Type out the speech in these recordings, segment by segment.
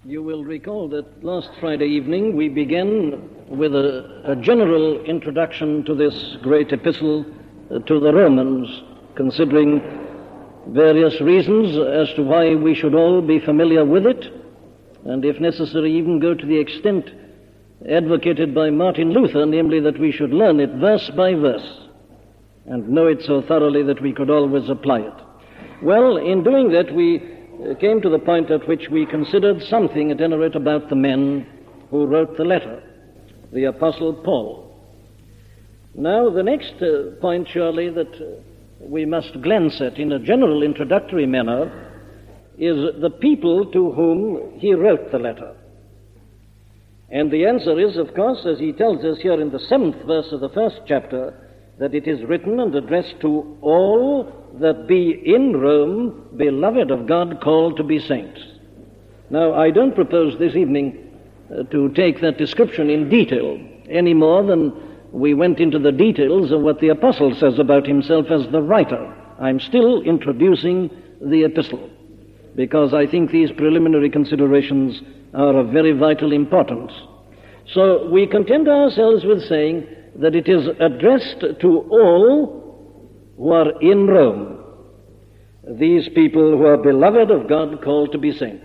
You will recall that last Friday evening we began with a general introduction to this great epistle to the Romans, considering various reasons as to why we should all be familiar with it, and if necessary even go to the extent advocated by Martin Luther, namely that we should learn it verse by verse and know it so thoroughly that we could always apply it. Well, in doing that, we came to the point at which we considered something, at any rate, about the men who wrote the letter, the Apostle Paul. Now, the next point, surely, that we must glance at in a general introductory manner is the people to whom he wrote the letter. And the answer is, of course, as he tells us here in the 7th verse of the 1st chapter, that it is written and addressed to all that be in Rome, beloved of God, called to be saints. Now, I don't propose this evening to take that description in detail any more than we went into the details of what the apostle says about himself as the writer. I'm still introducing the epistle, because I think these preliminary considerations are of very vital importance. So we content ourselves with saying that it is addressed to all who are in Rome, these people who are beloved of God, called to be saints.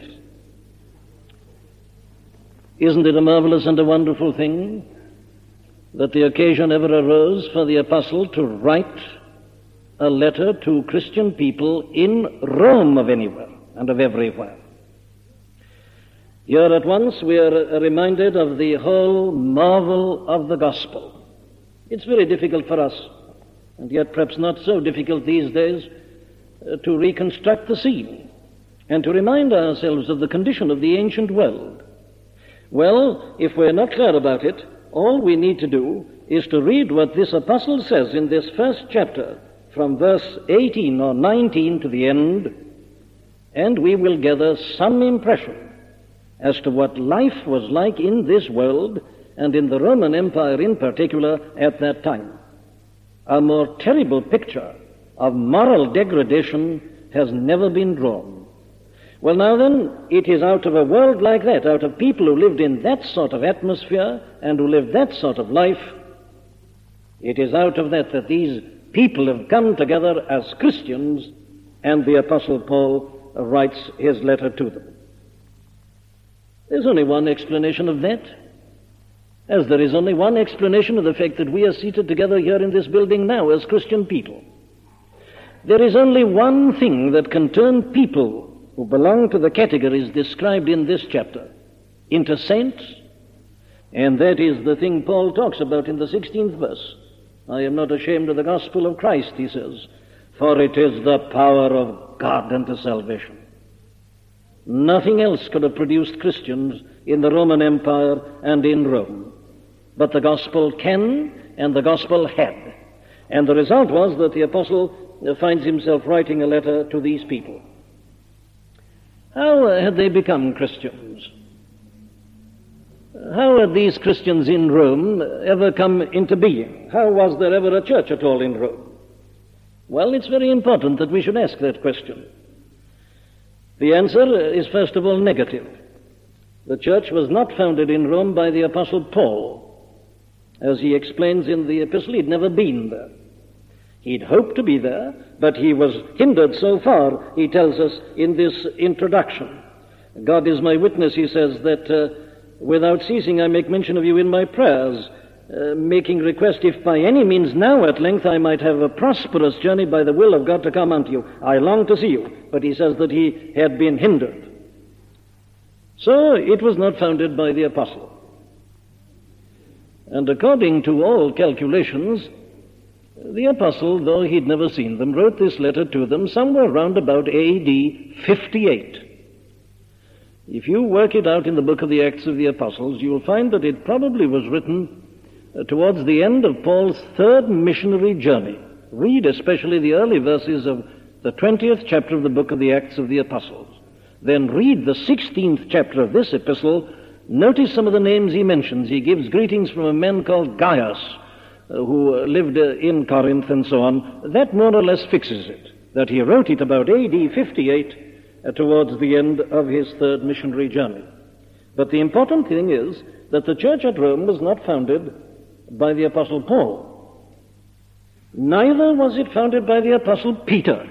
Isn't it a marvelous and a wonderful thing that the occasion ever arose for the apostle to write a letter to Christian people in Rome of anywhere and of everywhere? Here at once we are reminded of the whole marvel of the gospel. It's very difficult for us, and yet perhaps not so difficult these days, to reconstruct the scene and to remind ourselves of the condition of the ancient world. Well, if we're not clear about it, all we need to do is to read what this apostle says in this first chapter, from verse 18 or 19 to the end, and we will gather some impression as to what life was like in this world and in the Roman Empire in particular at that time. A more terrible picture of moral degradation has never been drawn. Well, now then, it is out of a world like that, out of people who lived in that sort of atmosphere and who lived that sort of life, it is out of that that these people have come together as Christians, and the Apostle Paul writes his letter to them. There's only one explanation of that, as there is only one explanation of the fact that we are seated together here in this building now as Christian people. There is only one thing that can turn people who belong to the categories described in this chapter into saints, and that is the thing Paul talks about in the 16th verse. I am not ashamed of the gospel of Christ, he says, for it is the power of God unto salvation. Nothing else could have produced Christians in the Roman Empire and in Rome. But the gospel can, and the gospel had. And the result was that the apostle finds himself writing a letter to these people. How had they become Christians? How had these Christians in Rome ever come into being? How was there ever a church at all in Rome? Well, it's very important that we should ask that question. The answer is, first of all, negative. The church was not founded in Rome by the Apostle Paul. As he explains in the epistle, he'd never been there. He'd hoped to be there, but he was hindered so far, he tells us in this introduction. God is my witness, he says, that without ceasing I make mention of you in my prayers, making request, if by any means now at length I might have a prosperous journey by the will of God to come unto you. I long to see you. But he says that he had been hindered. So it was not founded by the apostle. And according to all calculations, the apostle, though he'd never seen them, wrote this letter to them somewhere round about A.D. 58. If you work it out in the book of the Acts of the Apostles, you'll find that it probably was written towards the end of Paul's third missionary journey. Read especially the early verses of the 20th chapter of the book of the Acts of the Apostles. Then read the 16th chapter of this epistle. Notice some of the names he mentions. He gives greetings from a man called Gaius, who lived in Corinth and so on. That more or less fixes it, that he wrote it about A.D. 58 towards the end of his third missionary journey. But the important thing is that the church at Rome was not founded by the Apostle Paul. Neither was it founded by the Apostle Peter.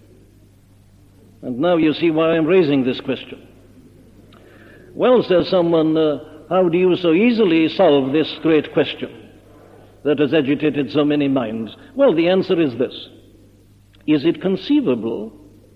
And now you see why I'm raising this question. Well, says someone, how do you so easily solve this great question that has agitated so many minds? Well, the answer is this. Is it conceivable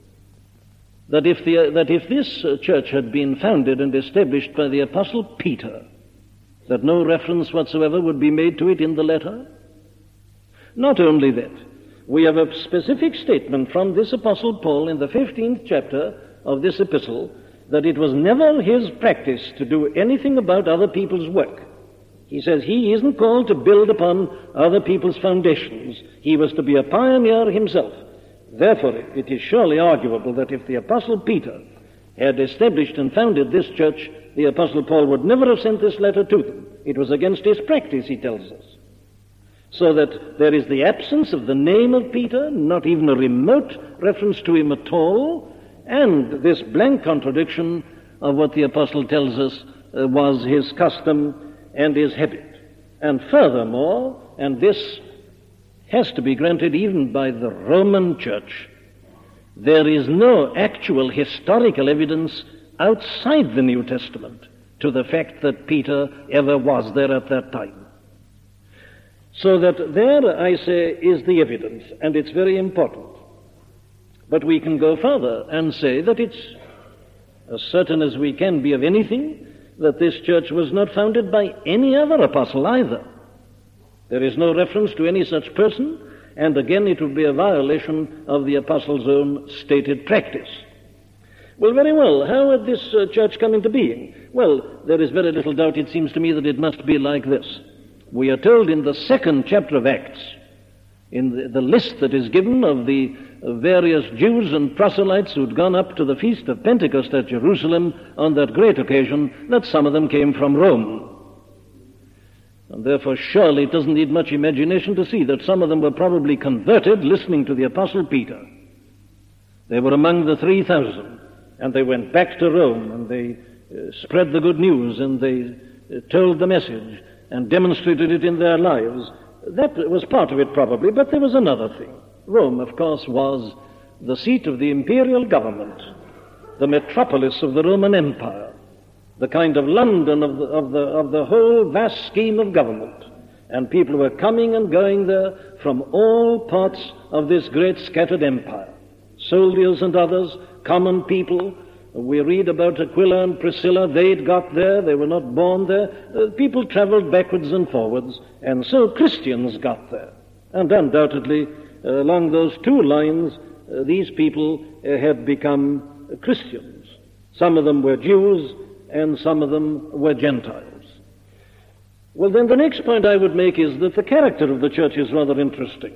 that if this church had been founded and established by the Apostle Peter, that no reference whatsoever would be made to it in the letter? Not only that, we have a specific statement from this Apostle Paul in the 15th chapter of this epistle that it was never his practice to do anything about other people's work. He says he isn't called to build upon other people's foundations. He was to be a pioneer himself. Therefore, it is surely arguable that if the Apostle Peter had established and founded this church, the Apostle Paul would never have sent this letter to them. It was against his practice, he tells us. So that there is the absence of the name of Peter, not even a remote reference to him at all, and this blank contradiction of what the apostle tells us was his custom and his habit. And furthermore, and this has to be granted even by the Roman Church, there is no actual historical evidence outside the New Testament to the fact that Peter ever was there at that time. So that there, I say, is the evidence, and it's very important. But we can go further and say that it's as certain as we can be of anything that this church was not founded by any other apostle either. There is no reference to any such person, and again it would be a violation of the apostle's own stated practice. Well, very well, how had this church come into being? Well, there is very little doubt, it seems to me, that it must be like this. We are told in the 2nd chapter of Acts, in the list that is given of the various Jews and proselytes who'd gone up to the feast of Pentecost at Jerusalem on that great occasion, that some of them came from Rome. And therefore, surely it doesn't need much imagination to see that some of them were probably converted listening to the Apostle Peter. They were among the 3,000, and they went back to Rome, and they spread the good news, and they told the message, and demonstrated it in their lives. That was part of it probably, but there was another thing. Rome, of course, was the seat of the imperial government, the metropolis of the Roman Empire, the kind of London of the whole vast scheme of government. And people were coming and going there from all parts of this great scattered empire. Soldiers and others, common people. We read about Aquila and Priscilla. They'd got there. They were not born there. People traveled backwards and forwards, and so Christians got there. And undoubtedly, along those two lines, these people had become Christians. Some of them were Jews, and some of them were Gentiles. Well, then the next point I would make is that the character of the church is rather interesting.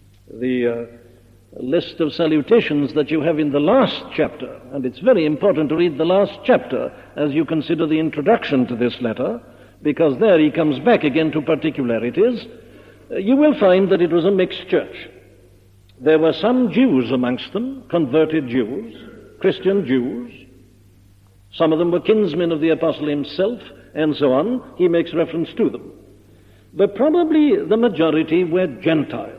The list of salutations that you have in the last chapter, and it's very important to read the last chapter as you consider the introduction to this letter, because there he comes back again to particularities. You will find that it was a mixed church. There were some Jews amongst them, converted Jews, Christian Jews. Some of them were kinsmen of the apostle himself, and so on. He makes reference to them. But probably the majority were Gentile.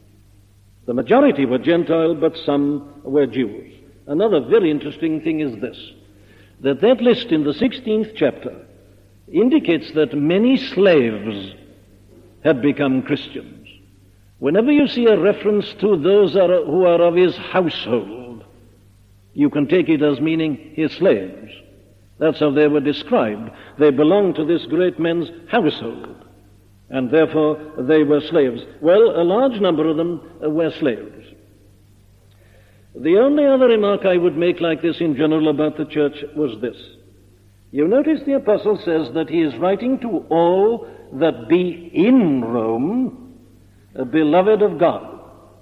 The majority were Gentile, but some were Jews. Another very interesting thing is this, that list in the 16th chapter indicates that many slaves had become Christians. Whenever you see a reference to those who are of his household, you can take it as meaning his slaves. That's how they were described. They belonged to this great man's household, and therefore they were slaves. Well, a large number of them were slaves. The only other remark I would make like this in general about the church was this. You notice the apostle says that he is writing to all that be in Rome, beloved of God.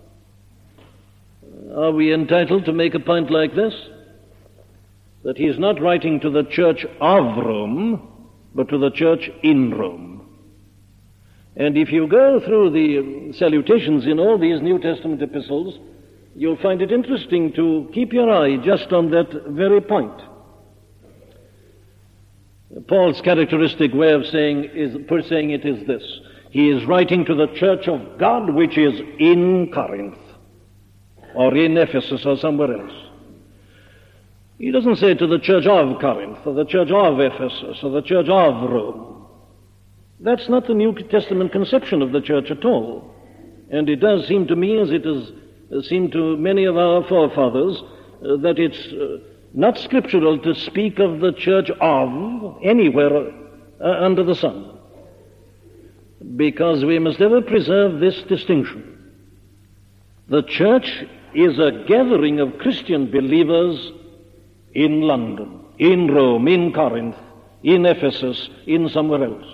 Are we entitled to make a point like this? That he is not writing to the church of Rome, but to the church in Rome. And if you go through the salutations in all these New Testament epistles, you'll find it interesting to keep your eye just on that very point. Paul's characteristic way of saying it is this. He is writing to the church of God which is in Corinth, or in Ephesus, or somewhere else. He doesn't say to the church of Corinth, or the church of Ephesus, or the church of Rome. That's not the New Testament conception of the church at all. And it does seem to me, as it has seemed to many of our forefathers, that it's not scriptural to speak of the church of anywhere under the sun, because we must ever preserve this distinction. The church is a gathering of Christian believers in London, in Rome, in Corinth, in Ephesus, in somewhere else.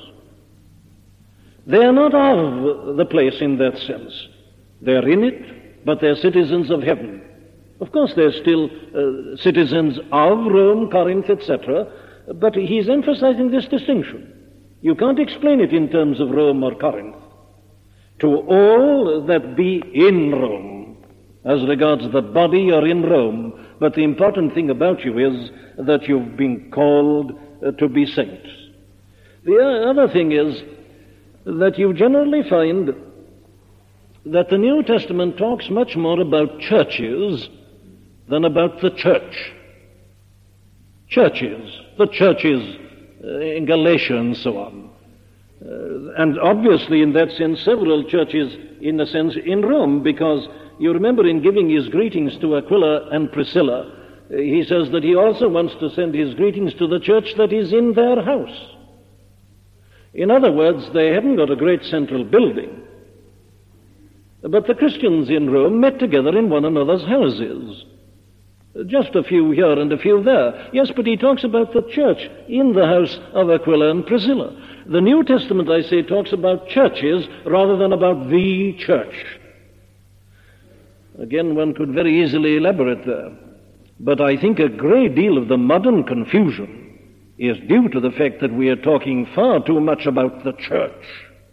They are not of the place in that sense. They're in it, but they're citizens of heaven. Of course, they're still citizens of Rome, Corinth, etc., but he's emphasizing this distinction. You can't explain it in terms of Rome or Corinth. To all that be in Rome, as regards the body, are in Rome, but the important thing about you is that you've been called to be saints. The other thing is that you generally find that the New Testament talks much more about churches than about the church. Churches, the churches in Galatia and so on. And obviously in that sense several churches in a sense in Rome, because you remember in giving his greetings to Aquila and Priscilla, he says that he also wants to send his greetings to the church that is in their house. In other words, they haven't got a great central building, but the Christians in Rome met together in one another's houses. Just a few here and a few there. Yes, but he talks about the church in the house of Aquila and Priscilla. The New Testament, I say, talks about churches rather than about the church. Again, one could very easily elaborate there. But I think a great deal of the modern confusion is due to the fact that we are talking far too much about the church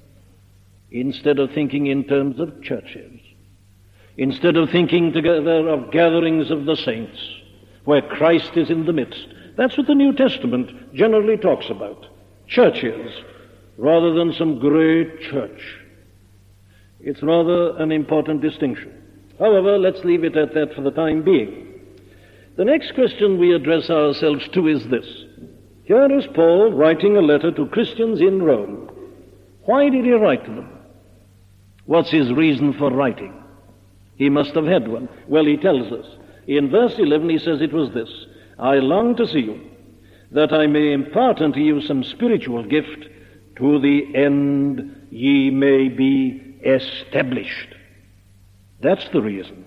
instead of thinking in terms of churches. Instead of thinking together of gatherings of the saints, where Christ is in the midst. That's what the New Testament generally talks about. Churches, rather than some great church. It's rather an important distinction. However, let's leave it at that for the time being. The next question we address ourselves to is this. Here is Paul writing a letter to Christians in Rome. Why did he write to them? What's his reason for writing? He must have had one. Well, he tells us. In verse 11 he says it was this: I long to see you, that I may impart unto you some spiritual gift, to the end ye may be established. That's the reason.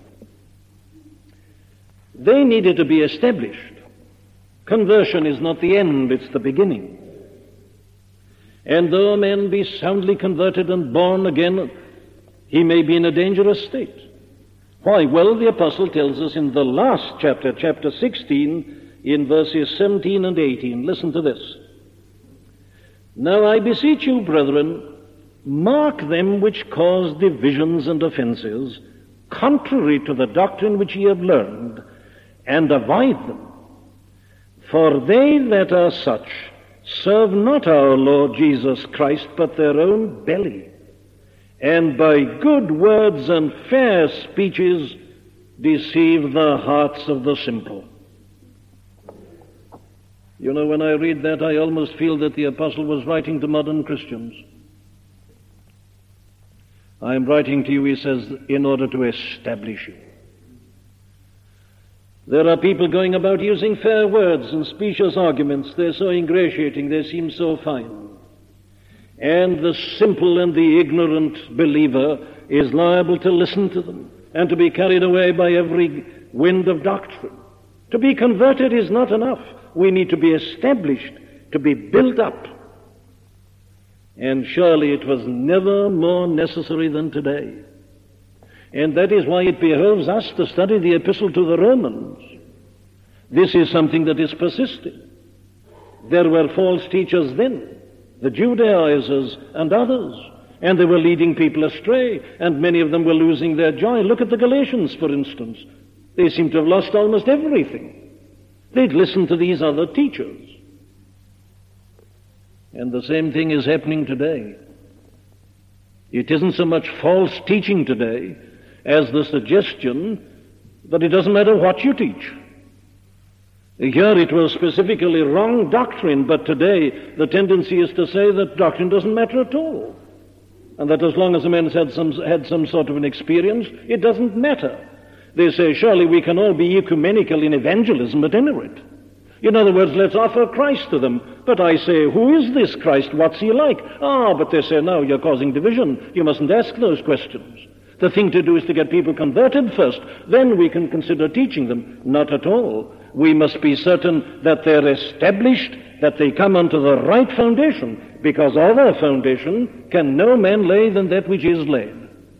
They needed to be established. Conversion is not the end, it's the beginning. And though a man be soundly converted and born again, he may be in a dangerous state. Why? Well, the apostle tells us in the last chapter, chapter 16, in verses 17 and 18. Listen to this. Now I beseech you, brethren, mark them which cause divisions and offenses, contrary to the doctrine which ye have learned, and avoid them. For they that are such serve not our Lord Jesus Christ, but their own belly, and by good words and fair speeches deceive the hearts of the simple. You know, when I read that, I almost feel that the apostle was writing to modern Christians. I am writing to you, he says, in order to establish you. There are people going about using fair words and specious arguments. They're so ingratiating, they seem so fine. And the simple and the ignorant believer is liable to listen to them and to be carried away by every wind of doctrine. To be converted is not enough. We need to be established, to be built up. And surely it was never more necessary than today. And that is why it behoves us to study the epistle to the Romans. This is something that is persisting. There were false teachers then, the Judaizers and others, and they were leading people astray, and many of them were losing their joy. Look at the Galatians, for instance. They seem to have lost almost everything. They'd listened to these other teachers. And the same thing is happening today. It isn't so much false teaching today as the suggestion that it doesn't matter what you teach. Here it was specifically wrong doctrine, but today the tendency is to say that doctrine doesn't matter at all. And that as long as a man's had some sort of an experience, it doesn't matter. They say, surely we can all be ecumenical in evangelism at any rate. In other words, let's offer Christ to them. But I say, who is this Christ? What's he like? But they say, no, you're causing division. You mustn't ask those questions. The thing to do is to get people converted first. Then we can consider teaching them. Not at all. We must be certain that they're established, that they come onto the right foundation, because other foundation can no man lay than that which is laid.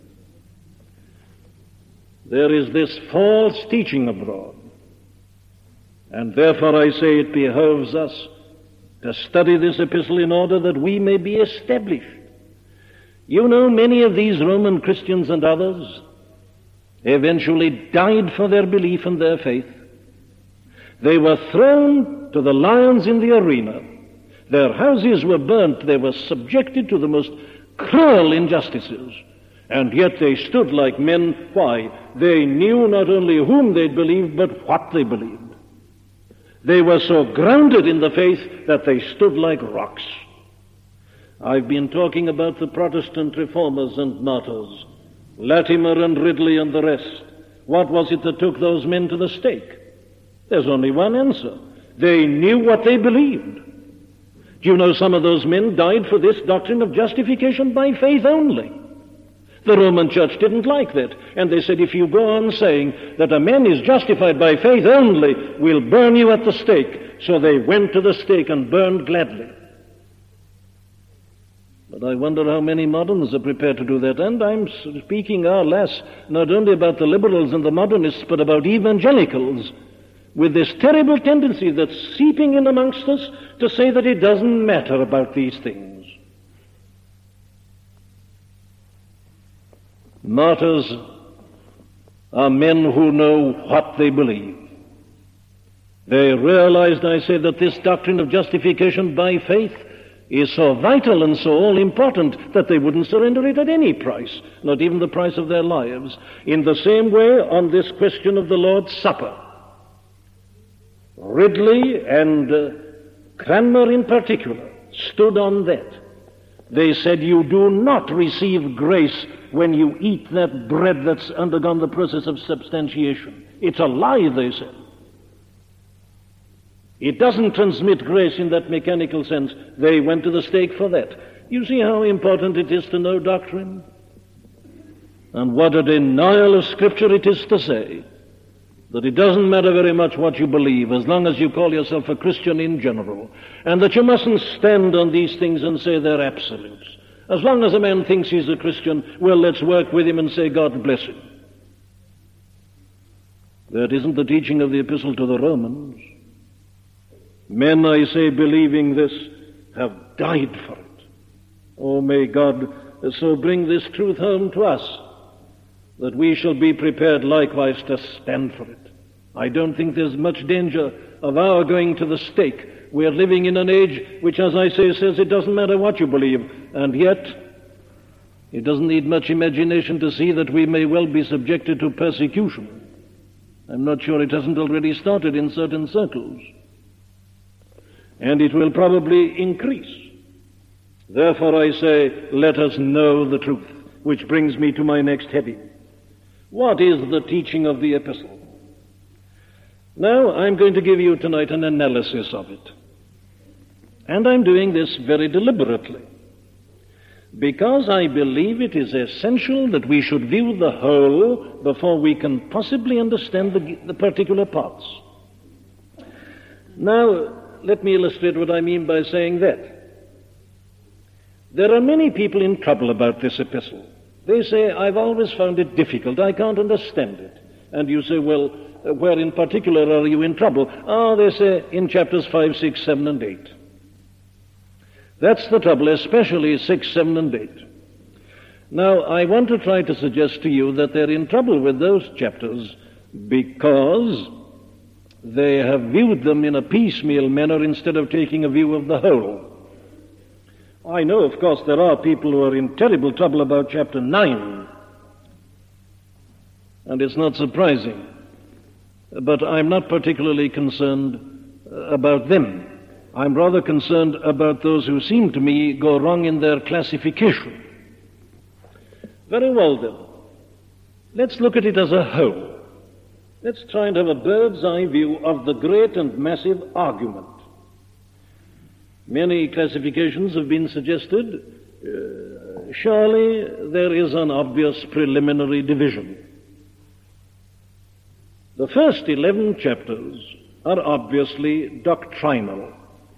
There is this false teaching abroad, and therefore I say it behoves us to study this epistle in order that we may be established. You know, many of these Roman Christians and others eventually died for their belief and their faith. They were thrown to the lions in the arena. Their houses were burnt. They were subjected to the most cruel injustices. And yet they stood like men. Why? They knew not only whom they believed, but what they believed. They were so grounded in the faith that they stood like rocks. I've been talking about the Protestant reformers and martyrs, Latimer and Ridley and the rest. What was it that took those men to the stake? There's only one answer. They knew what they believed. Do you know some of those men died for this doctrine of justification by faith only? The Roman Church didn't like that, and they said, if you go on saying that a man is justified by faith only, we'll burn you at the stake. So they went to the stake and burned gladly. But I wonder how many moderns are prepared to do that. And I'm speaking less, not only about the liberals and the modernists, but about evangelicals, with this terrible tendency that's seeping in amongst us to say that it doesn't matter about these things. Martyrs are men who know what they believe. They realized, I say, that this doctrine of justification by faith is so vital and so all-important that they wouldn't surrender it at any price, not even the price of their lives. In the same way, on this question of the Lord's Supper, Ridley and Cranmer in particular stood on that. They said, you do not receive grace when you eat that bread that's undergone the process of substantiation. It's a lie, they said. It doesn't transmit grace in that mechanical sense. They went to the stake for that. You see how important it is to know doctrine? And what a denial of Scripture it is to say that it doesn't matter very much what you believe as long as you call yourself a Christian in general, and that you mustn't stand on these things and say they're absolutes. As long as a man thinks he's a Christian, well, let's work with him and say God bless him. That isn't the teaching of the epistle to the Romans. Men, I say, believing this, have died for it. Oh, may God so bring this truth home to us, that we shall be prepared likewise to stand for it. I don't think there's much danger of our going to the stake. We're living in an age which, as I say, says it doesn't matter what you believe, and yet it doesn't need much imagination to see that we may well be subjected to persecution. I'm not sure it hasn't already started in certain circles. And it will probably increase. Therefore I say, let us know the truth, which brings me to my next heading. What is the teaching of the epistle? Now, I'm going to give you tonight an analysis of it. And I'm doing this very deliberately, because I believe it is essential that we should view the whole before we can possibly understand the particular parts. Now, let me illustrate what I mean by saying that. There are many people in trouble about this epistle. They say, I've always found it difficult. I can't understand it. And you say, well, where in particular are you in trouble? They say, in chapters 5, 6, 7, and 8. That's the trouble, especially 6, 7, and 8. Now, I want to try to suggest to you that they're in trouble with those chapters because they have viewed them in a piecemeal manner instead of taking a view of the whole. I know, of course, there are people who are in terrible trouble about chapter 9, and it's not surprising, but I'm not particularly concerned about them. I'm rather concerned about those who seem to me go wrong in their classification. Very well then, let's look at it as a whole. Let's try and have a bird's eye view of the great and massive argument. Many classifications have been suggested. Surely there is an obvious preliminary division. The first 11 chapters are obviously doctrinal.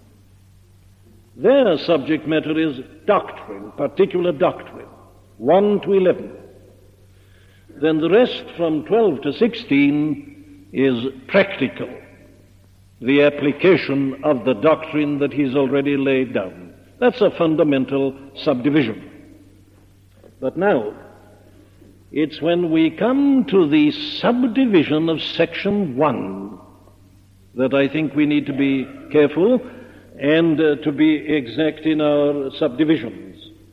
Their subject matter is doctrine, particular doctrine, 1 to 11. Then the rest from 12 to 16 is practical, the application of the doctrine that he's already laid down. That's a fundamental subdivision. But now, it's when we come to the subdivision of section 1 that I think we need to be careful and to be exact in our subdivisions.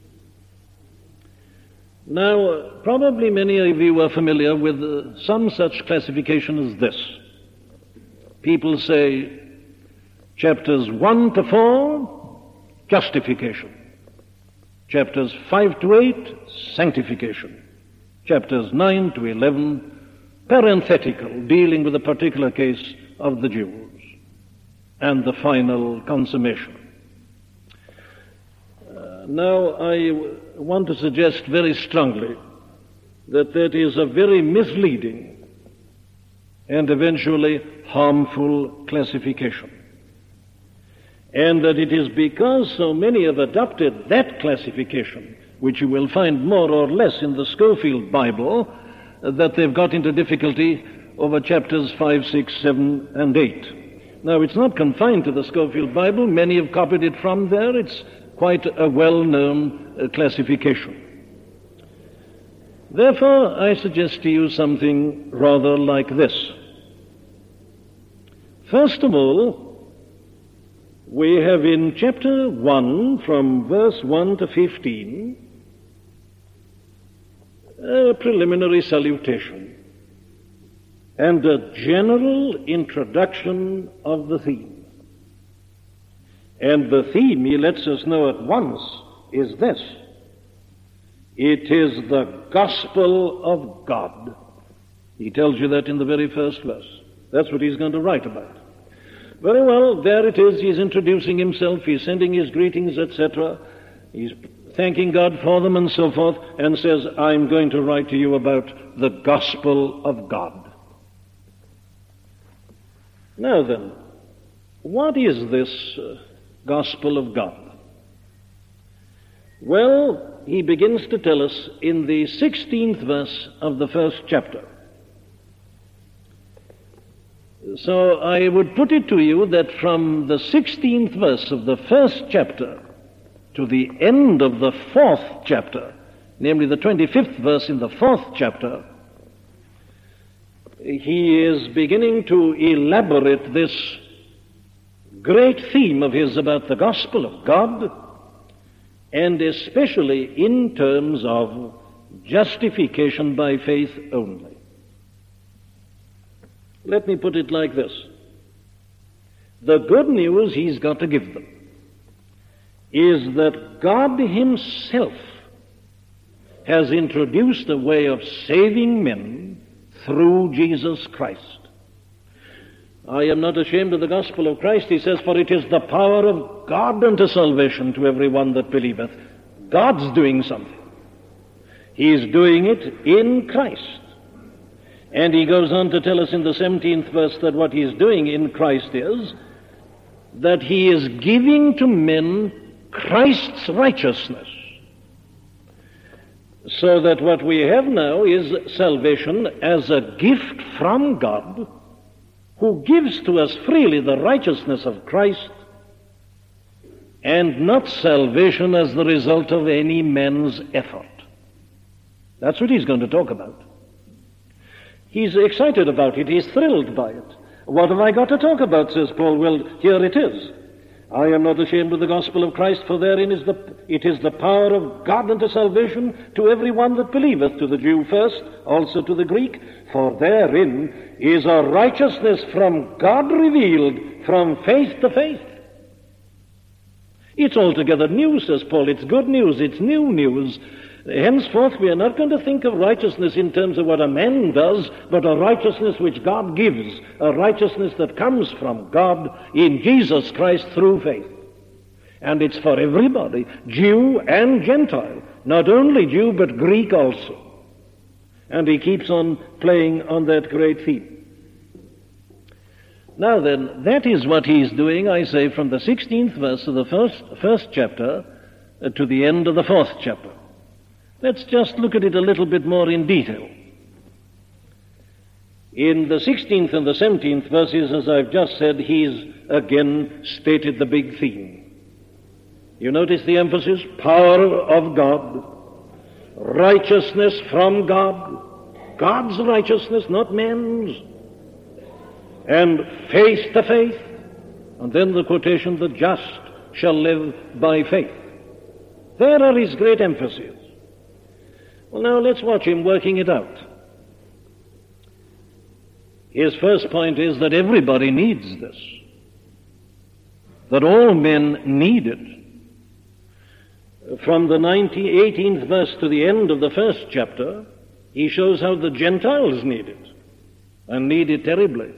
Now, probably many of you are familiar with some such classification as this. People say chapters 1 to 4, justification. Chapters 5 to 8, sanctification. Chapters 9 to 11, parenthetical, dealing with a particular case of the Jews. And the final consummation. Now, I want to suggest very strongly that is a very misleading and eventually harmful classification. And that it is because so many have adopted that classification, which you will find more or less in the Scofield Bible, that they've got into difficulty over chapters 5, 6, 7, and 8. Now, it's not confined to the Scofield Bible. Many have copied it from there. It's quite a well-known classification. Therefore, I suggest to you something rather like this. First of all, we have in chapter 1, from verse 1 to 15, a preliminary salutation and a general introduction of the theme. And the theme, he lets us know at once, is this. It is the gospel of God. He tells you that in the very first verse. That's what he's going to write about. Very well, there it is. He's introducing himself. He's sending his greetings, etc. He's thanking God for them and so forth, and says, I'm going to write to you about the gospel of God. Now then, what is this gospel of God? Well, he begins to tell us in the 16th verse of the first chapter. So I would put it to you that from the 16th verse of the first chapter to the end of the 4th chapter, namely the 25th verse in the 4th chapter, he is beginning to elaborate this great theme of his about the gospel of God, and especially in terms of justification by faith only. Let me put it like this. The good news he's got to give them is that God himself has introduced a way of saving men through Jesus Christ. I am not ashamed of the gospel of Christ, he says, for it is the power of God unto salvation to every one that believeth. God's doing something. He's doing it in Christ. And he goes on to tell us in the 17th verse that what he's doing in Christ is that he is giving to men Christ's righteousness. So that what we have now is salvation as a gift from God, who gives to us freely the righteousness of Christ, and not salvation as the result of any man's effort. That's what he's going to talk about. He's excited about it. He's thrilled by it. What have I got to talk about, says Paul? Well, here it is. I am not ashamed of the gospel of Christ, for therein it is the power of God unto salvation to every one that believeth, to the Jew first, also to the Greek. For therein is a righteousness from God revealed, from faith to faith. It's altogether new, says Paul. It's good news. It's new news. Henceforth, we are not going to think of righteousness in terms of what a man does, but a righteousness which God gives, a righteousness that comes from God in Jesus Christ through faith. And it's for everybody, Jew and Gentile, not only Jew, but Greek also. And he keeps on playing on that great theme. Now then, that is what he's doing, I say, from the 16th verse of the first chapter to the end of the 4th chapter. Let's just look at it a little bit more in detail. In the 16th and the 17th verses, as I've just said, he's again stated the big theme. You notice the emphasis? Power of God, righteousness from God, God's righteousness, not man's, and faith to faith, and then the quotation, the just shall live by faith. There are his great emphases. Well, now let's watch him working it out. His first point is that everybody needs this, that all men need it. From the 18th verse to the end of the first chapter, he shows how the Gentiles need it, and need it terribly.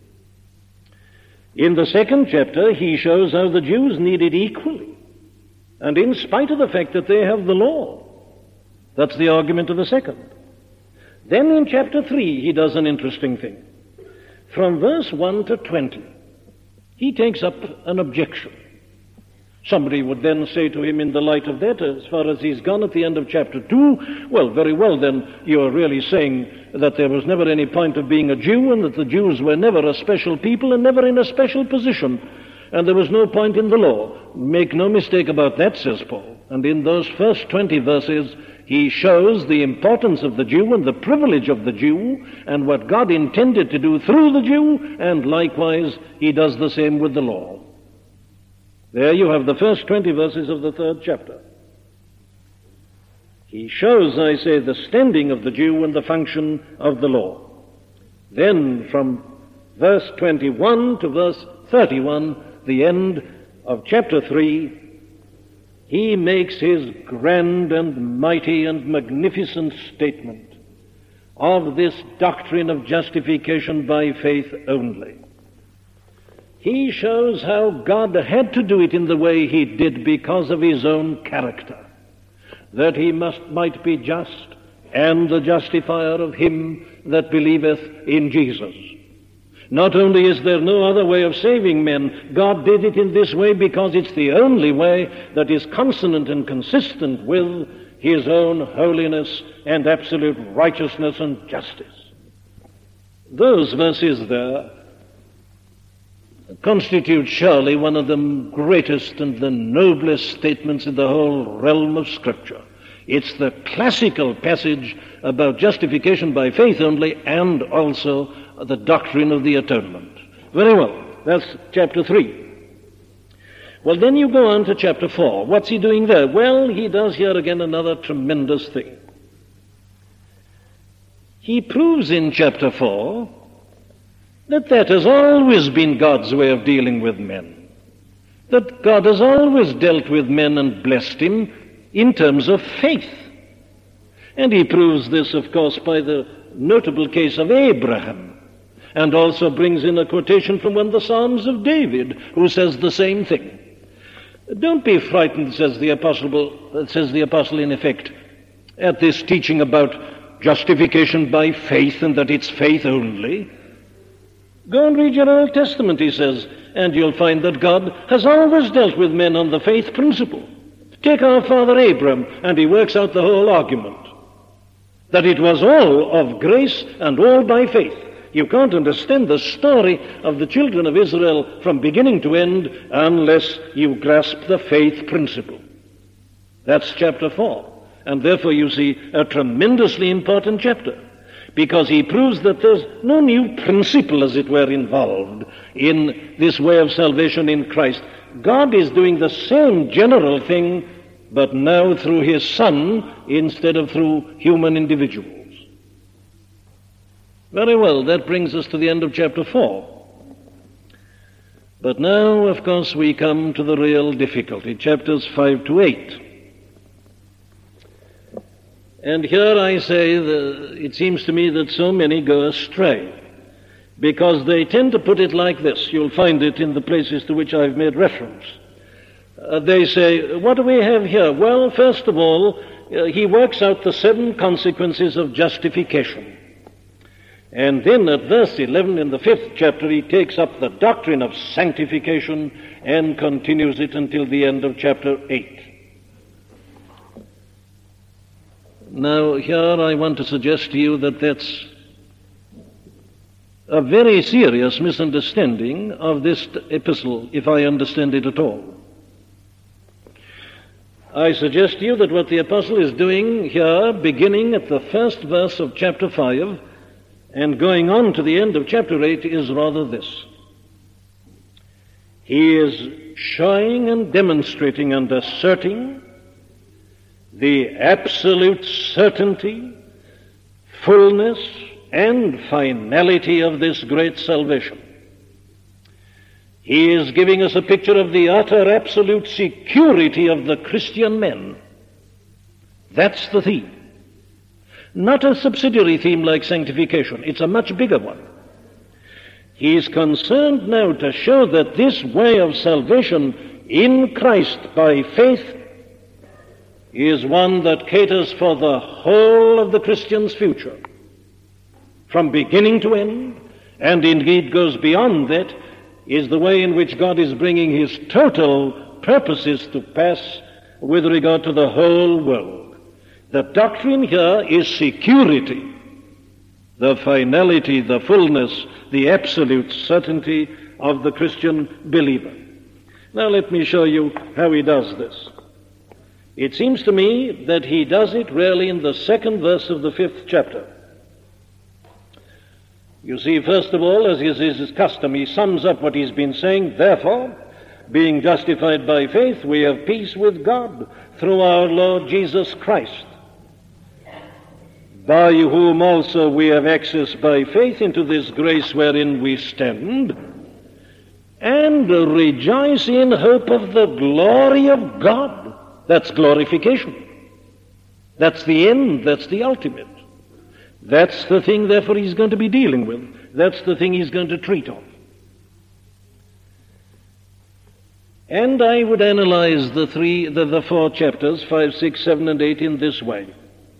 In the second chapter, he shows how the Jews need it equally, and in spite of the fact that they have the law. That's the argument of the second. Then in chapter 3, he does an interesting thing. From verse 1 to 20, he takes up an objection. Somebody would then say to him in the light of that, as far as he's gone at the end of chapter 2, well, very well, then you're really saying that there was never any point of being a Jew, and that the Jews were never a special people and never in a special position, and there was no point in the law. Make no mistake about that, says Paul. And in those first 20 verses, he shows the importance of the Jew and the privilege of the Jew and what God intended to do through the Jew, and likewise he does the same with the law. There you have the first 20 verses of the 3rd chapter. He shows, I say, the standing of the Jew and the function of the law. Then from verse 21 to verse 31, the end of chapter 3, he makes his grand and mighty and magnificent statement of this doctrine of justification by faith only. He shows how God had to do it in the way he did because of his own character, that he might be just and the justifier of him that believeth in Jesus. Not only is there no other way of saving men, God did it in this way because it's the only way that is consonant and consistent with his own holiness and absolute righteousness and justice. Those verses there constitute surely one of the greatest and the noblest statements in the whole realm of Scripture. It's the classical passage about justification by faith only, and also the doctrine of the atonement. Very well, that's chapter 3. Well, then you go on to chapter 4. What's he doing there? Well, he does here again another tremendous thing. He proves in chapter 4 that has always been God's way of dealing with men. That God has always dealt with men and blessed him in terms of faith. And he proves this, of course, by the notable case of Abraham, and also brings in a quotation from one of the Psalms of David, who says the same thing. Don't be frightened, says the apostle in effect, at this teaching about justification by faith and that it's faith only. Go and read your Old Testament, he says, and you'll find that God has always dealt with men on the faith principle. Take our father Abraham, and he works out the whole argument, that it was all of grace and all by faith. You can't understand the story of the children of Israel from beginning to end unless you grasp the faith principle. That's chapter 4. And therefore you see a tremendously important chapter, because he proves that there's no new principle, as it were, involved in this way of salvation in Christ. God is doing the same general thing, but now through his Son instead of through human individuals. Very well, that brings us to the end of chapter 4. But now, of course, we come to the real difficulty, chapters 5 to 8. And here I say that it seems to me that so many go astray, because they tend to put it like this. You'll find it in the places to which I've made reference. They say, what do we have here? Well, first of all, he works out the 7 consequences of justification. And then at verse 11 in the 5th chapter, he takes up the doctrine of sanctification and continues it until the end of chapter 8. Now, here I want to suggest to you that that's a very serious misunderstanding of this epistle, if I understand it at all. I suggest to you that what the apostle is doing here, beginning at the first verse of chapter 5 and going on to the end of chapter 8, is rather this. He is showing and demonstrating and asserting the absolute certainty, fullness, and finality of this great salvation. He is giving us a picture of the utter absolute security of the Christian men. That's the theme. Not a subsidiary theme like sanctification. It's a much bigger one. He is concerned now to show that this way of salvation in Christ by faith is one that caters for the whole of the Christian's future, from beginning to end, and indeed goes beyond that, is the way in which God is bringing his total purposes to pass with regard to the whole world. The doctrine here is security, the finality, the fullness, the absolute certainty of the Christian believer. Now let me show you how he does this. It seems to me that he does it really in the 2nd verse of the 5th chapter. You see, first of all, as is his custom, he sums up what he's been saying. Therefore, being justified by faith, we have peace with God through our Lord Jesus Christ, by whom also we have access by faith into this grace wherein we stand, and rejoice in hope of the glory of God. That's glorification. That's the end. That's the ultimate. That's the thing, therefore, he's going to be dealing with. That's the thing he's going to treat on. And I would analyze the 4 chapters, 5, 6, 7, and 8, in this way.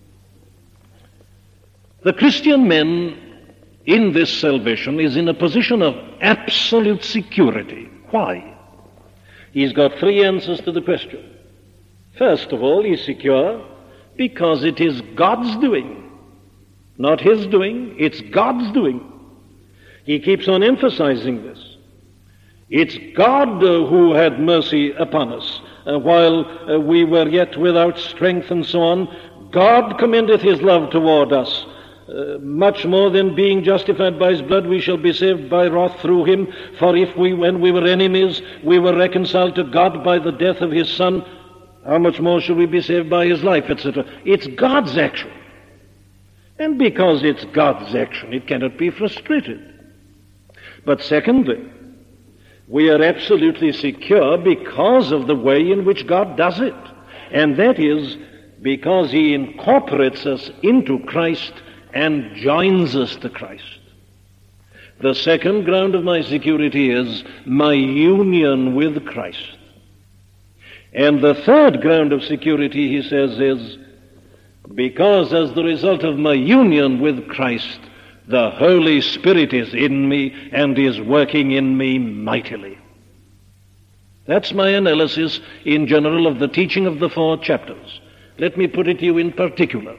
The Christian man in this salvation is in a position of absolute security. Why? He's got 3 answers to the question. First of all, he's secure because it is God's doing. Not his doing, it's God's doing. He keeps on emphasizing this. It's God who had mercy upon us while we were yet without strength and so on. God commendeth his love toward us. Much more than being justified by his blood, we shall be saved by wrath through him. For if when we were enemies, we were reconciled to God by the death of his Son, how much more shall we be saved by his life, etc. It's God's action. And because it's God's action, it cannot be frustrated. But secondly, we are absolutely secure because of the way in which God does it. And that is because he incorporates us into Christ and joins us to Christ. The second ground of my security is my union with Christ. And the third ground of security, he says, is because as the result of my union with Christ, the Holy Spirit is in me and is working in me mightily. That's my analysis in general of the teaching of the 4 chapters. Let me put it to you in particular.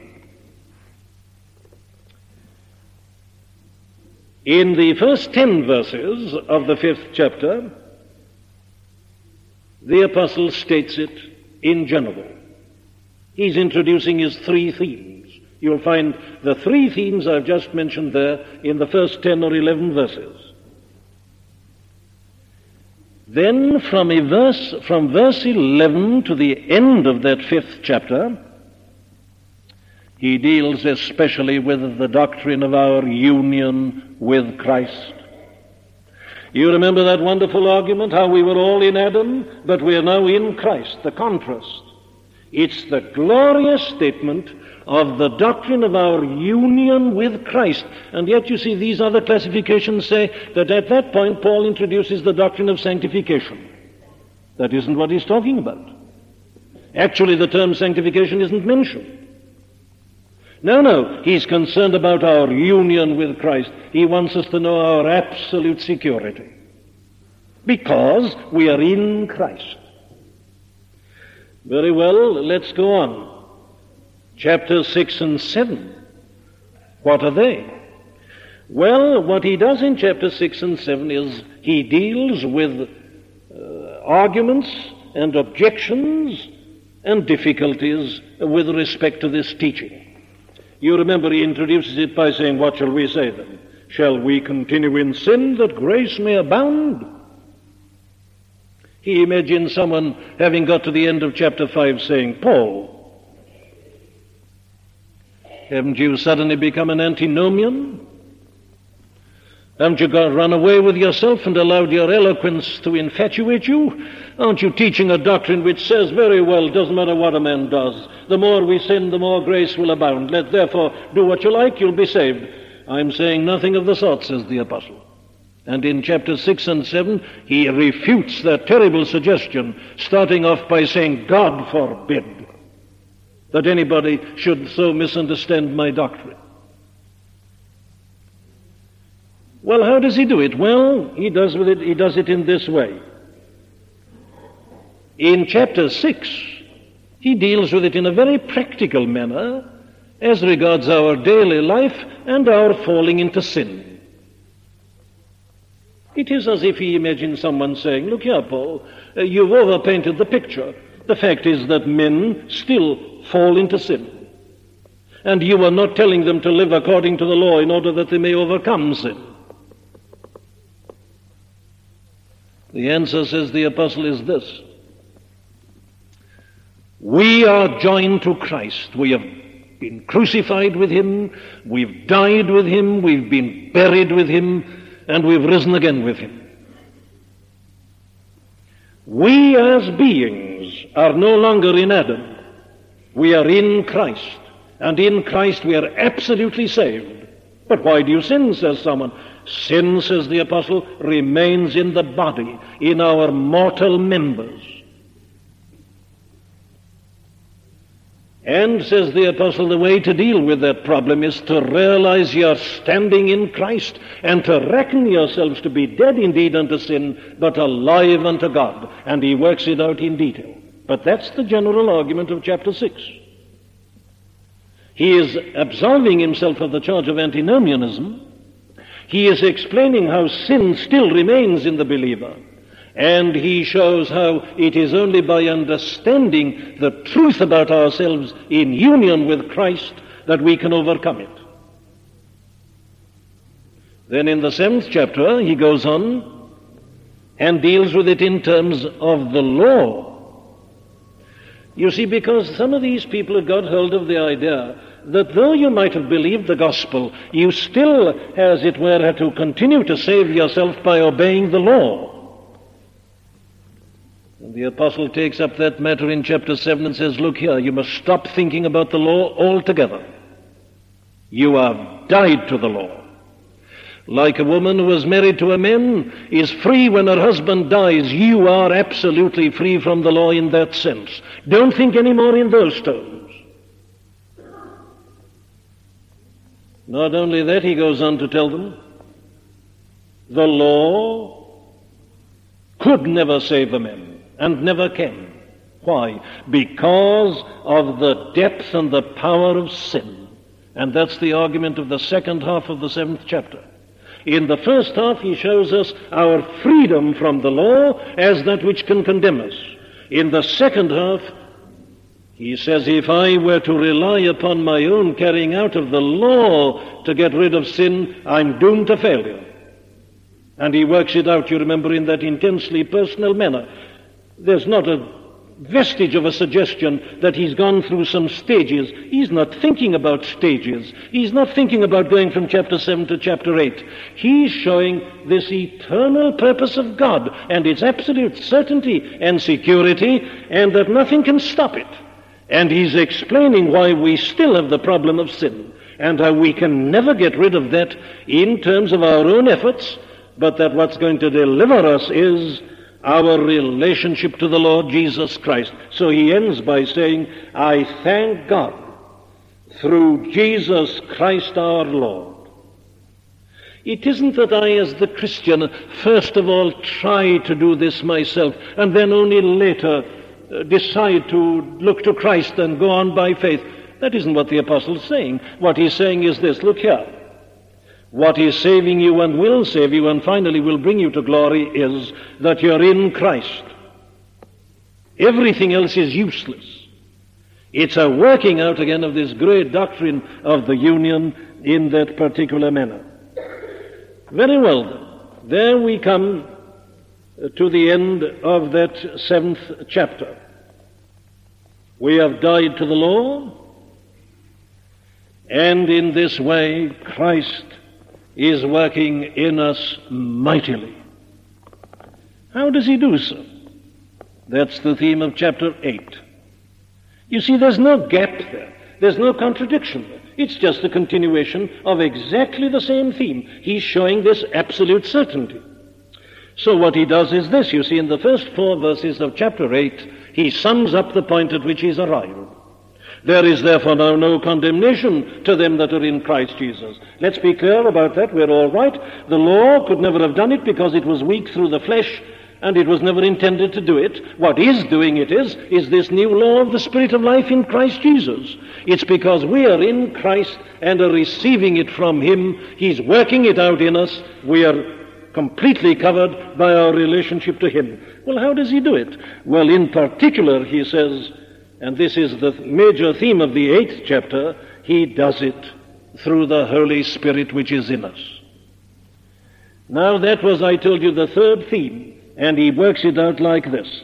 In the first 10 verses of the 5th chapter, the apostle states it in general. He's introducing his 3 themes. You'll find the 3 themes I've just mentioned there in the first 10 or 11 verses. Then from verse 11 to the end of that 5th chapter, he deals especially with the doctrine of our union with Christ. You remember that wonderful argument, how we were all in Adam, but we are now in Christ, the contrast. It's the glorious statement of the doctrine of our union with Christ. And yet, you see, these other classifications say that at that point Paul introduces the doctrine of sanctification. That isn't what he's talking about. Actually, the term sanctification isn't mentioned. No, he's concerned about our union with Christ. He wants us to know our absolute security, because we are in Christ. Very well, let's go on. Chapters 6 and 7. What are they? Well, what he does in chapter 6 and 7 is he deals with arguments and objections and difficulties with respect to this teaching. You remember he introduces it by saying, what shall we say then? Shall we continue in sin that grace may abound? He imagines someone having got to the end of chapter 5 saying, Paul, haven't you suddenly become an antinomian? Haven't you run away with yourself and allowed your eloquence to infatuate you? Aren't you teaching a doctrine which says very well, doesn't matter what a man does, the more we sin, the more grace will abound. Let therefore do what you like, you'll be saved. I'm saying nothing of the sort, says the apostle. And in chapters 6 and 7, he refutes that terrible suggestion, starting off by saying, God forbid that anybody should so misunderstand my doctrine. Well, how does he do it? Well, he does it in this way. In chapter 6, he deals with it in a very practical manner as regards our daily life and our falling into sin. It is as if he imagined someone saying, look here, Paul, you've overpainted the picture. The fact is that men still fall into sin. And you are not telling them to live according to the law in order that they may overcome sin. The answer, says the apostle, is this. We are joined to Christ. We have been crucified with him, we've died with him, we've been buried with him, and we've risen again with him. We as beings are no longer in Adam. We are in Christ, and in Christ we are absolutely saved. But why do you sin, says someone? Sin, says the apostle, remains in the body, in our mortal members. And, says the apostle, the way to deal with that problem is to realize your standing in Christ and to reckon yourselves to be dead indeed unto sin, but alive unto God. And he works it out in detail. But that's the general argument of chapter 6. He is absolving himself of the charge of antinomianism. He is explaining how sin still remains in the believer. And he shows how it is only by understanding the truth about ourselves in union with Christ that we can overcome it. Then in the 7th chapter, he goes on and deals with it in terms of the law. You see, because some of these people have got hold of the idea that though you might have believed the gospel, you still, as it were, had to continue to save yourself by obeying the law. And the apostle takes up that matter in chapter 7 and says, look here, you must stop thinking about the law altogether. You have died to the law. Like a woman who is married to a man is free when her husband dies, you are absolutely free from the law in that sense. Don't think any more in those terms. Not only that, he goes on to tell them, the law could never save a man. And never can. Why? Because of the depth and the power of sin. And that's the argument of the second half of the 7th chapter. In the first half, he shows us our freedom from the law as that which can condemn us. In the second half, he says, if I were to rely upon my own carrying out of the law to get rid of sin, I'm doomed to failure. And he works it out, you remember, in that intensely personal manner. There's not a vestige of a suggestion that he's gone through some stages. He's not thinking about stages. He's not thinking about going from chapter 7 to chapter 8. He's showing this eternal purpose of God and its absolute certainty and security, and that nothing can stop it. And he's explaining why we still have the problem of sin, and how we can never get rid of that in terms of our own efforts, but that what's going to deliver us is our relationship to the Lord Jesus Christ. So he ends by saying, I thank God through Jesus Christ our Lord. It isn't that I, as the Christian, first of all try to do this myself, and then only later decide to look to Christ and go on by faith. That isn't what the apostle's saying. What he's saying is this: look here. What is saving you and will save you and finally will bring you to glory is that you're in Christ. Everything else is useless. It's a working out again of this great doctrine of the union in that particular manner. Very well, then. There we come to the end of that 7th chapter. We have died to the law, and in this way Christ is working in us mightily. How does he do so? That's the theme of chapter 8. You see, there's no gap there. There's no contradiction there. It's just a continuation of exactly the same theme. He's showing this absolute certainty. So what he does is this. You see, in the first 4 verses of chapter 8, he sums up the point at which he's arrived. There is therefore now no condemnation to them that are in Christ Jesus. Let's be clear about that. We're all right. The law could never have done it because it was weak through the flesh, and it was never intended to do it. What is doing it is this new law of the Spirit of life in Christ Jesus. It's because we are in Christ and are receiving it from him. He's working it out in us. We are completely covered by our relationship to him. Well, how does he do it? Well, in particular, he says, and this is the major theme of the 8th chapter, he does it through the Holy Spirit which is in us. Now that was, I told you, the 3rd theme, and he works it out like this.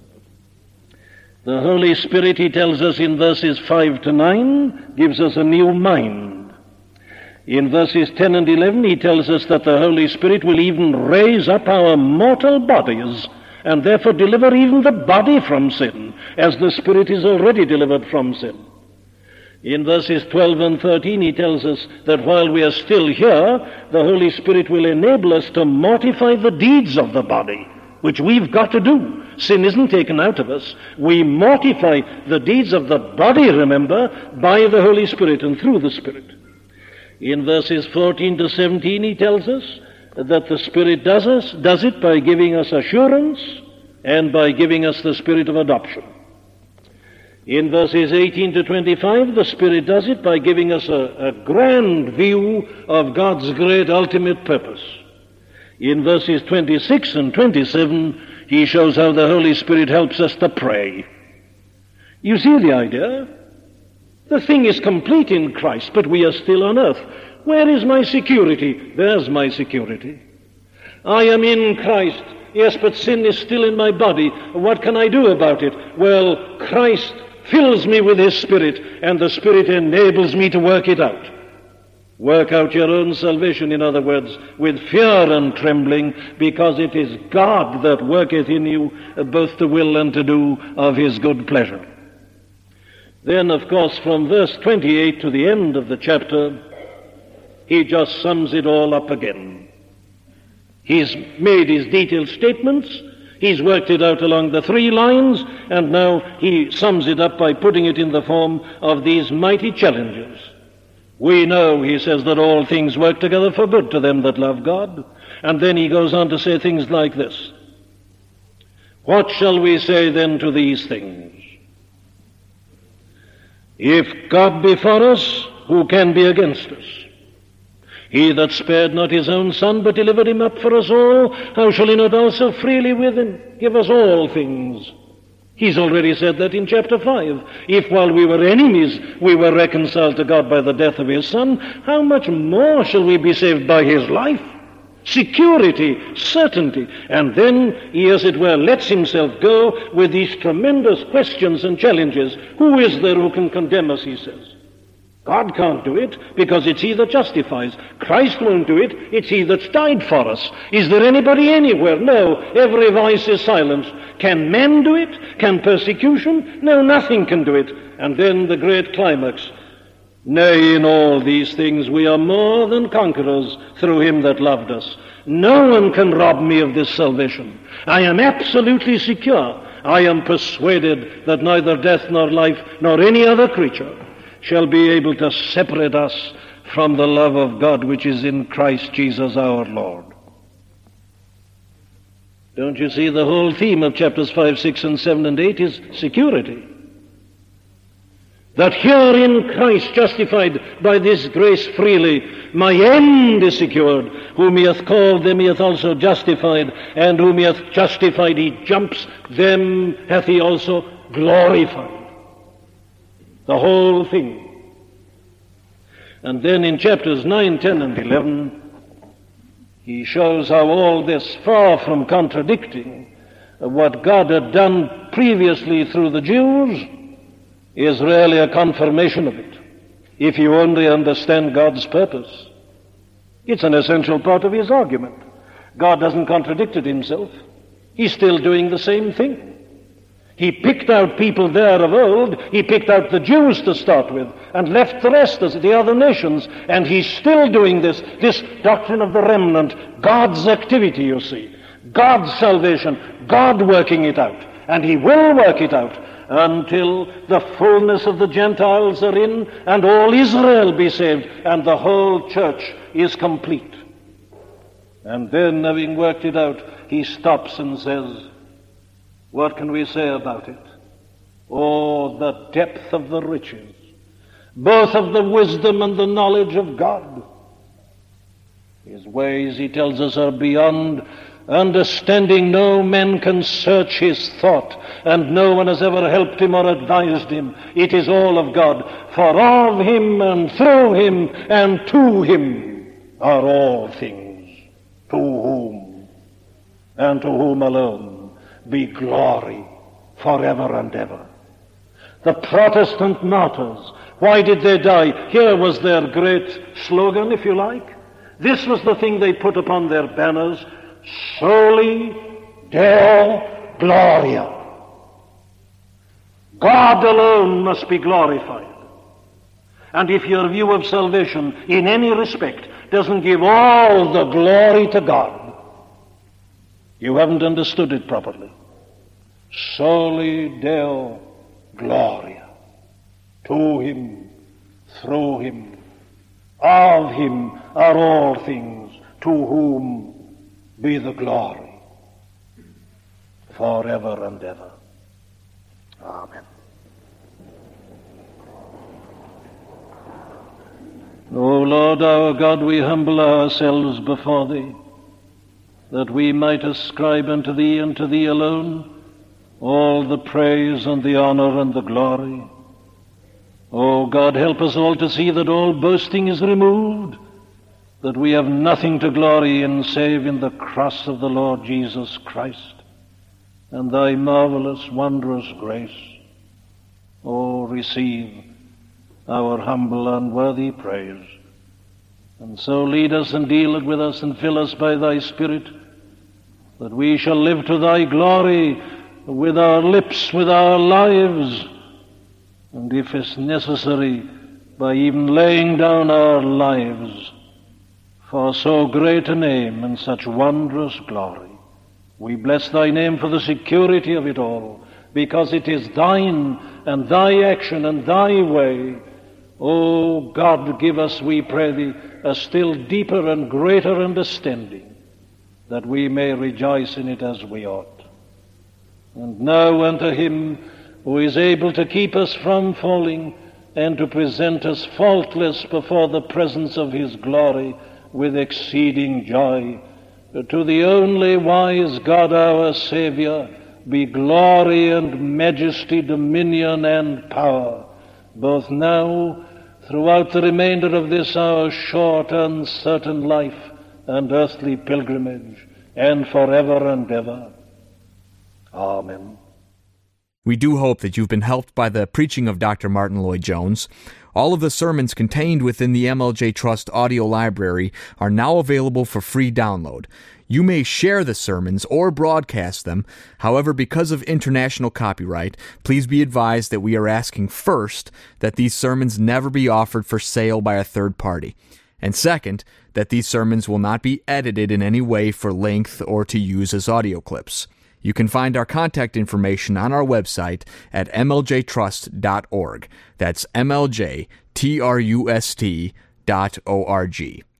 The Holy Spirit, he tells us in verses 5 to 9, gives us a new mind. In verses 10 and 11, he tells us that the Holy Spirit will even raise up our mortal bodies and therefore deliver even the body from sin, as the Spirit is already delivered from sin. In verses 12 and 13, he tells us that while we are still here, the Holy Spirit will enable us to mortify the deeds of the body, which we've got to do. Sin isn't taken out of us. We mortify the deeds of the body, remember, by the Holy Spirit and through the Spirit. In verses 14 to 17, he tells us that the Spirit does it by giving us assurance and by giving us the spirit of adoption. In verses 18 to 25, the Spirit does it by giving us a grand view of God's great ultimate purpose. In verses 26 and 27, he shows how the Holy Spirit helps us to pray. You see the idea? The thing is complete in Christ, but we are still on earth. Where is my security? There's my security. I am in Christ. Yes, but sin is still in my body. What can I do about it? Well, Christ fills me with his Spirit, and the Spirit enables me to work it out. Work out your own salvation, in other words, with fear and trembling, because it is God that worketh in you both to will and to do of his good pleasure. Then, of course, from verse 28 to the end of the chapter, he just sums it all up again. He's made his detailed statements, he's worked it out along the 3 lines, and now he sums it up by putting it in the form of these mighty challenges. We know, he says, that all things work together for good to them that love God. And then he goes on to say things like this. What shall we say then to these things? If God be for us, who can be against us? He that spared not his own Son, but delivered him up for us all, how shall he not also freely with him give us all things? He's already said that in chapter 5. If while we were enemies, we were reconciled to God by the death of his Son, how much more shall we be saved by his life? security, certainty. And then he, as it were, lets himself go with these tremendous questions and challenges. Who is there who can condemn us, he says. God can't do it because it's he that justifies. Christ won't do it. It's he that's died for us. Is there anybody anywhere? No. Every voice is silenced. Can men do it? Can persecution? No, nothing can do it. And then the great climax. Nay, in all these things we are more than conquerors through him that loved us. No one can rob me of this salvation. I am absolutely secure. I am persuaded that neither death nor life nor any other creature shall be able to separate us from the love of God which is in Christ Jesus our Lord. Don't you see, the whole theme of chapters 5, 6, and 7, and 8 is security. That here in Christ, justified by this grace freely, my end is secured. Whom he hath called, them he hath also justified, and whom he hath justified, he jumps, them hath he also glorified. The whole thing. And then in chapters 9, 10, and 11, he shows how all this, far from contradicting what God had done previously through the Jews, is really a confirmation of it, if you only understand God's purpose. It's an essential part of his argument. God doesn't contradict himself. He's still doing the same thing. He picked out people there of old, he picked out the Jews to start with, and left the rest as the other nations, and he's still doing this doctrine of the remnant, God's activity, you see, God's salvation, God working it out, and he will work it out until the fullness of the Gentiles are in, and all Israel be saved, and the whole church is complete. And then, having worked it out, he stops and says, what can we say about it? Oh, the depth of the riches, both of the wisdom and the knowledge of God. His ways, he tells us, are beyond understanding. No man can search his thought, and no one has ever helped him or advised him. It is all of God. For of him and through him and to him are all things, to whom and to whom alone be glory forever and ever. The Protestant martyrs, why did they die? Here was their great slogan, if you like. This was the thing they put upon their banners: Soli Deo Gloria. God alone must be glorified. And if your view of salvation in any respect doesn't give all the glory to God, you haven't understood it properly. Soli Deo Gloria. To him, through him, of him are all things, to whom be the glory forever and ever. Amen. O Lord our God, we humble ourselves before thee, that we might ascribe unto thee and to thee alone all the praise and the honor and the glory. O God, help us all to see that all boasting is removed, that we have nothing to glory in save in the cross of the Lord Jesus Christ and thy marvelous, wondrous grace. O receive our humble and worthy praise, and so lead us and deal it with us and fill us by thy Spirit, that we shall live to thy glory with our lips, with our lives, and if it's necessary, by even laying down our lives for so great a name and such wondrous glory. We bless thy name for the security of it all, because it is thine and thy action and thy way. O God, give us, we pray thee, a still deeper and greater understanding, that we may rejoice in it as we ought. And now unto him who is able to keep us from falling and to present us faultless before the presence of his glory with exceeding joy, to the only wise God our Savior, be glory and majesty, dominion and power, both now, throughout the remainder of this our short, uncertain life, and earthly pilgrimage, and forever and ever. Amen. We do hope that you've been helped by the preaching of Dr. Martyn Lloyd-Jones. All of the sermons contained within the MLJ Trust audio library are now available for free download. You may share the sermons or broadcast them. However, because of international copyright, please be advised that we are asking first that these sermons never be offered for sale by a third party. And second, that these sermons will not be edited in any way for length or to use as audio clips. You can find our contact information on our website at mljtrust.org. That's mljtrust.org.